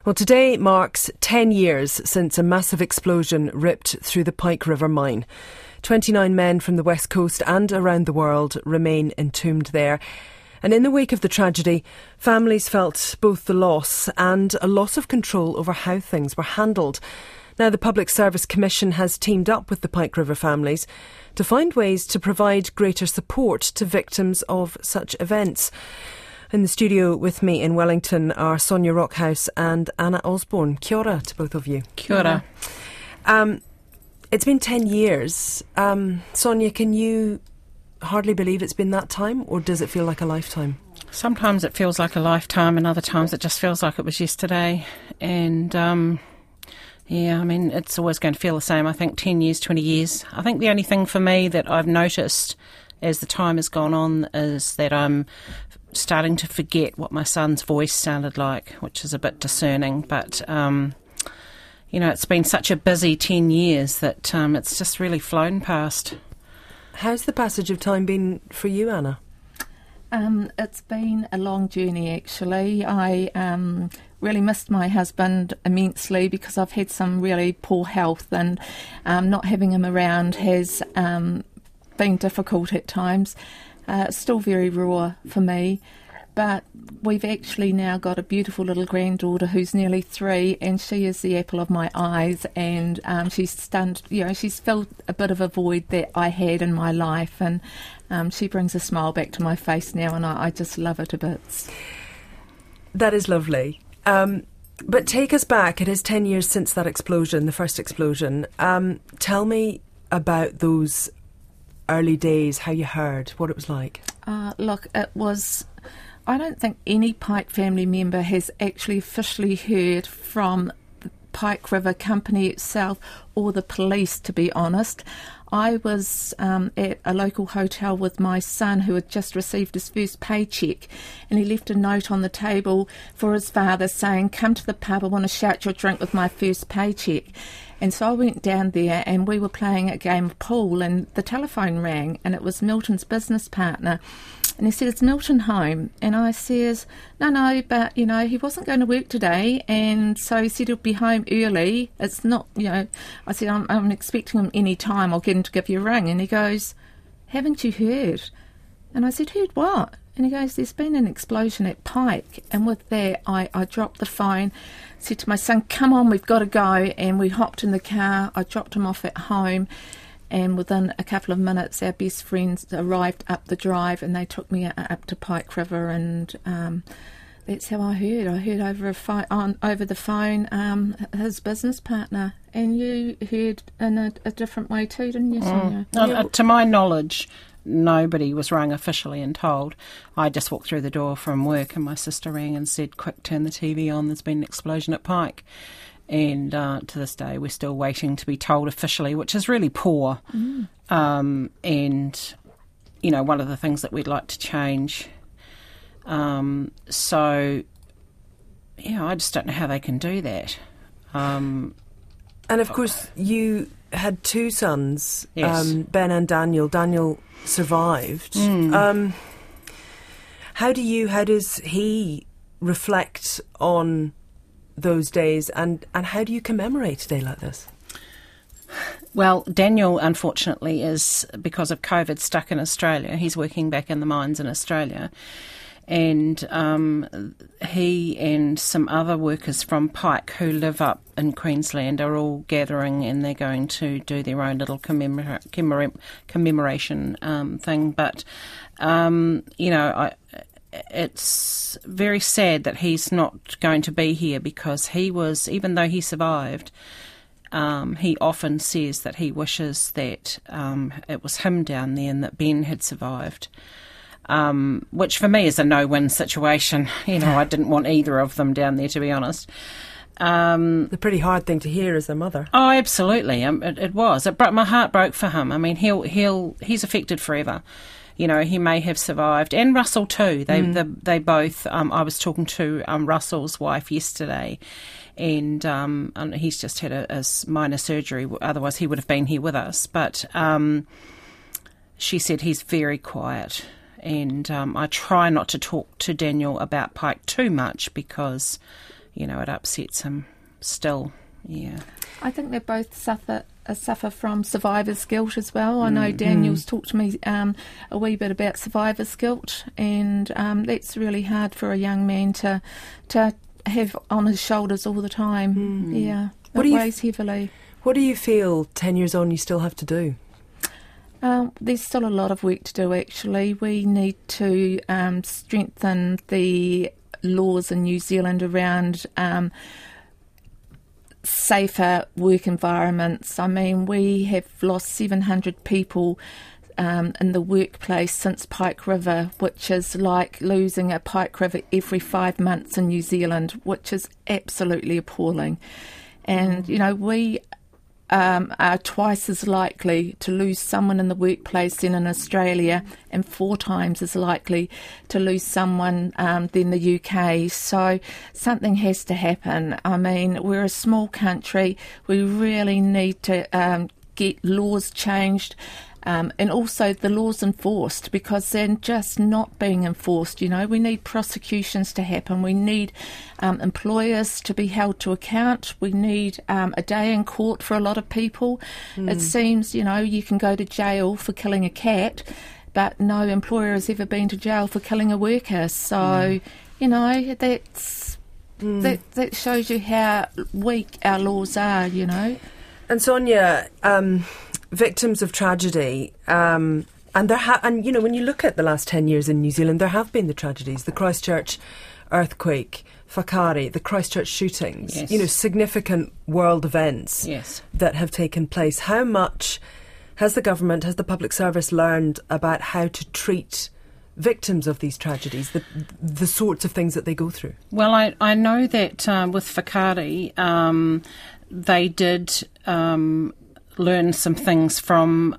Well, today marks 10 years since a massive explosion ripped through the Pike River mine. 29 men from the West Coast and around the world remain entombed there. And in the wake of the tragedy, families felt both the loss and a loss of control over how things were handled. Now, the Public Service Commission has teamed up with the Pike River families to find ways to provide greater support to victims of such events. In the studio with me in Wellington are Sonia Rockhouse and Anna Osborne. Kia ora to both of you. Kia ora. It's been 10 years. Sonia, can you hardly believe it's been that time, or does it feel like a lifetime? Sometimes it feels like a lifetime, and other times it just feels like it was yesterday. And it's always going to feel the same. I think 10 years, 20 years. I think the only thing for me that I've noticed as the time has gone on is that I'm starting to forget what my son's voice sounded like, which is a bit discerning. But, it's been such a busy 10 years that it's just really flown past. How's the passage of time been for you, Anna? It's been a long journey, actually. I really missed my husband immensely because I've had some really poor health, and not having him around has been difficult at times. It's still very raw for me, but we've actually now got a beautiful little granddaughter who's nearly 3, and she is the apple of my eyes, and she's filled a bit of a void that I had in my life, and she brings a smile back to my face now, and I just love her to bits. That is lovely. But take us back. It is 10 years since that explosion, the first explosion. Tell me about those early days, how you heard, what it was like. Look, it was... I don't think any Pike family member has actually officially heard from the Pike River Company itself or the police, to be honest. I was at a local hotel with my son, who had just received his first paycheck, and he left a note on the table for his father saying, "Come to the pub, I want to shout your drink with my first paycheck." And so I went down there, and we were playing a game of pool, and the telephone rang, and it was Milton's business partner. And he said, "Is Milton home?" And I says, no, but, he wasn't going to work today. And so he said he'll be home early. It's not, I said, I'm expecting him any time. I'll get him to give you a ring. And he goes, "Haven't you heard?" And I said, "Heard what?" And he goes, "There's been an explosion at Pike." And with that, I dropped the phone, said to my son, "Come on, we've got to go." And we hopped in the car. I dropped him off at home. And within a couple of minutes, our best friends arrived up the drive, and they took me up to Pike River, and that's how I heard. I heard over the phone his business partner, and you heard in a different way too, didn't you, Sonia? To my knowledge, nobody was rung officially and told. I just walked through the door from work, and my sister rang and said, "Quick, turn the TV on, there's been an explosion at Pike." And to this day, we're still waiting to be told officially, which is really poor. And, one of the things that we'd like to change. I just don't know how they can do that. And, of course, you had 2 sons, yes. Ben and Daniel. Daniel survived. How does he reflect on those days, and how do you commemorate a day like this? Well, Daniel, unfortunately, is, because of COVID, stuck in Australia. He's working back in the mines in Australia. And he and some other workers from Pike who live up in Queensland are all gathering, and they're going to do their own little commemoration thing. But, it's very sad that he's not going to be here, because he was, even though he survived, he often says that he wishes that it was him down there and that Ben had survived, which for me is a no-win situation. I didn't want either of them down there, to be honest. The pretty hard thing to hear as a mother. Oh, absolutely. It was. My heart broke for him. I mean, he's affected forever. He may have survived, and Russell too. They both. I was talking to Russell's wife yesterday, and he's just had a minor surgery. Otherwise, he would have been here with us. But she said he's very quiet, and I try not to talk to Daniel about Pike too much, because you know, it upsets him still. Yeah. I think they both suffer from survivor's guilt as well. I know Daniel's talked to me a wee bit about survivor's guilt, and that's really hard for a young man to have on his shoulders all the time. Yeah, it weighs heavily. What do you feel 10 years on you still have to do? There's still a lot of work to do, actually. We need to strengthen the laws in New Zealand around safer work environments. I mean, we have lost 700 people in the workplace since Pike River, which is like losing a Pike River every 5 months in New Zealand, which is absolutely appalling. And, you know, we are twice as likely to lose someone in the workplace than in Australia, and 4 times as likely to lose someone than the UK. So something has to happen. I mean, we're a small country. We really need to get laws changed. And also the laws enforced, because they're just not being enforced. You know, we need prosecutions to happen. We need employers to be held to account. We need a day in court for a lot of people. It seems, you know, you can go to jail for killing a cat, but no employer has ever been to jail for killing a worker. So, you know, that shows you how weak our laws are, you know. And Sonia, victims of tragedy, and you know, when you look at the last 10 years in New Zealand, there have been the tragedies: the Christchurch earthquake, Whakaari, the Christchurch shootings. Yes. You know, significant world events that have taken place. How much has the government, has the public service learned about how to treat victims of these tragedies, the sorts of things that they go through? Well, I know that with Whakaari, they did learn some things from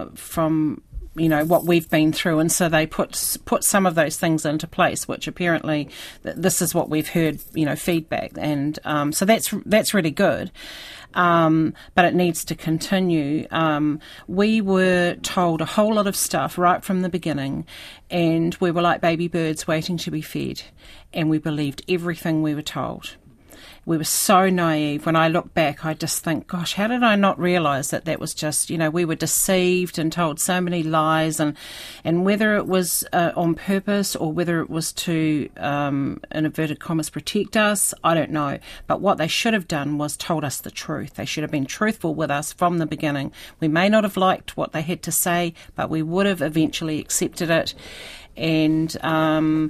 you know, what we've been through, and so they put some of those things into place, which apparently this is what we've heard, you know, feedback, and so that's really good. But it needs to continue. We were told a whole lot of stuff right from the beginning, and we were like baby birds waiting to be fed, and we believed everything we were told. We were so naive. When I look back, I just think, gosh, how did I not realise that was just, you know, we were deceived and told so many lies, and whether it was on purpose or whether it was to, in inverted commas, protect us, I don't know. But what they should have done was told us the truth. They should have been truthful with us from the beginning. We may not have liked what they had to say, but we would have eventually accepted it. And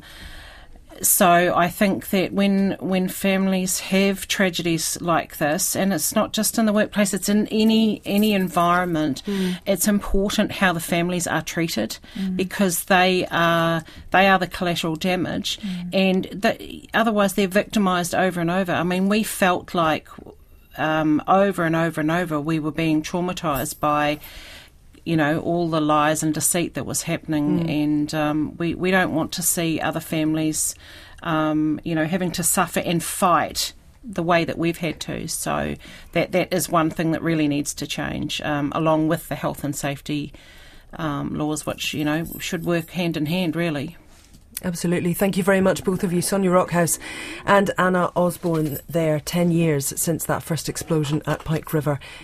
so I think that when families have tragedies like this, and it's not just in the workplace, it's in any environment, it's important how the families are treated, because they are the collateral damage, and otherwise they're victimised over and over. I mean, we felt like over and over and over we were being traumatised by, you know, all the lies and deceit that was happening, and we don't want to see other families, you know, having to suffer and fight the way that we've had to. So that is one thing that really needs to change, along with the health and safety laws, which, you know, should work hand in hand, really. Absolutely. Thank you very much, both of you. Sonia Rockhouse and Anna Osborne there. 10 years since that first explosion at Pike River